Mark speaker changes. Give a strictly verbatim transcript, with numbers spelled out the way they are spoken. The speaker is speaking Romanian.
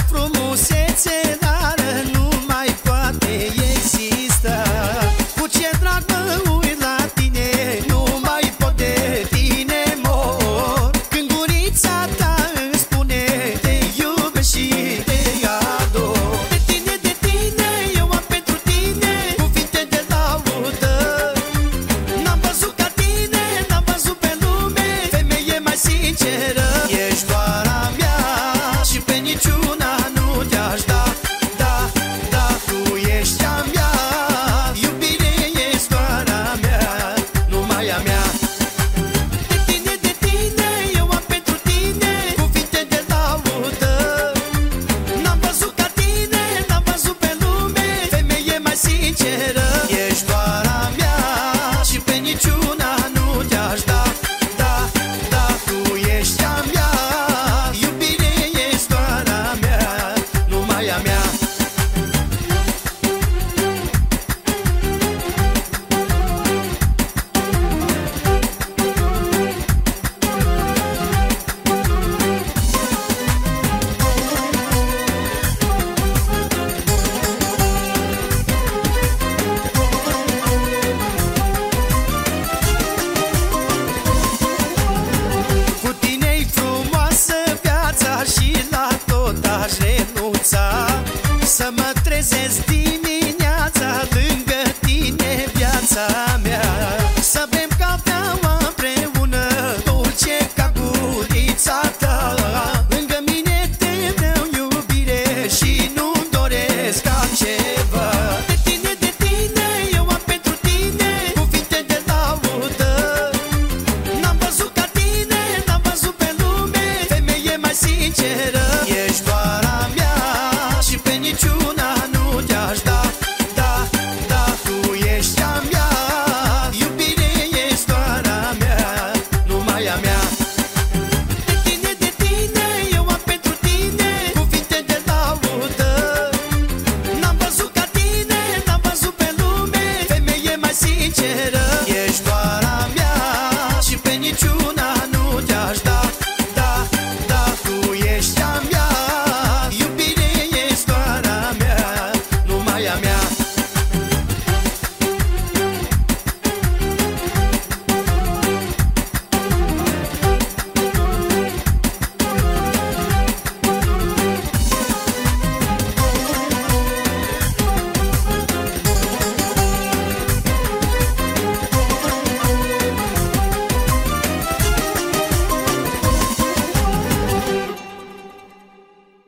Speaker 1: frumusețe rară nu mai poate exista. Cu ce drag mă uit la tine, nu mai pot de tine mor. Când gurița ta îmi spune te iubesc și te ador. De tine, de tine, eu am pentru tine cuvinte de laudă. N-am văzut ca tine, n-am văzut pe lume femeie mai sinceră. Ești doar a mea și pe niciuna nu te-aș da. Da, da, tu ești a mea, iubire ești doar a mea, numai a mea. De tine, de tine, eu am pentru tine cuvinte de laudă. N-am văzut ca tine, n-am văzut pe lume femeie mai sinceră. Ești doar a mea și pe niciuna nu te-aș da. Da, da, tu ești a mea, iubire ești doar a mea, numai a mea. Cu tine-i frumoasă viața și la tot aș renunța. Să mă trezesc dimineața lângă tine, viața mea.